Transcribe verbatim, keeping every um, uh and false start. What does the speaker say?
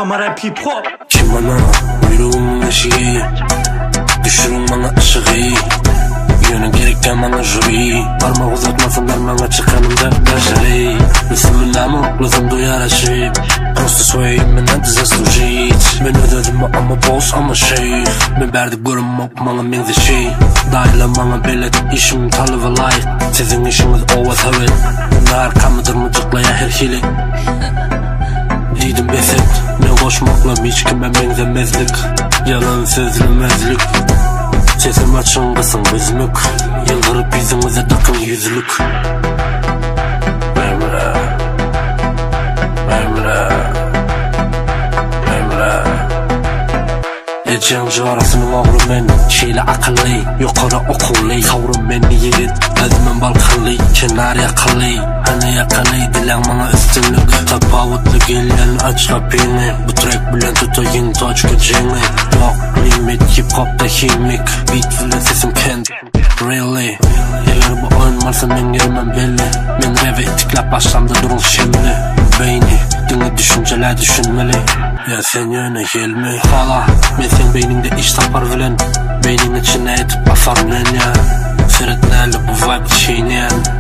Samara hip hop. Kim bana uyruğumun eşiği, düşürün bana ışığı, yönü gereken bana jüri. Parmak uzatmasınlar bana çıkanımda başarı. Ismın namı lüzum duyar aşıp, просто своє ім'я не заслужить. Мен ödedim ama boz ama şey, ben berdik görünmek bana menzi şey. Dayla bana belet işim talı ve layık, sizin işiniz ova tavet. Ben arkamıdır mıcıklaya her hili. İyiydim beset, ne koşmakla hiç kime benzemezlik. Yalan sözlemezlik. Sesim açın kısın bizmük, yıldırıp yüzümüze takın yüzlük. Memre, memre, memre. Ecem jarasının oğlu men, şeyle akıllı, yukarı okullu. Savrun beni yiğit, özümün balkanlı, kenar yakalı. Hani yakalı, dilen bana üstünlük. Tapavutlu gelen aç kapını, bu track bilen tutayın taç geçeni. Yok limit, hip hop'ta himik, beat bilen sesim kendi. Really, eğer bu oyun varsa men girmem belli. Men reve itiklap başlamda durun şimdi. Beyni, dini düşünceler düşünmeli. Ya sen yöne gelme hala, men sen beyninde iş tapar bilen. Beynin içine etip basar bilen ya. Ferit nerede bu vibe çiğneyen.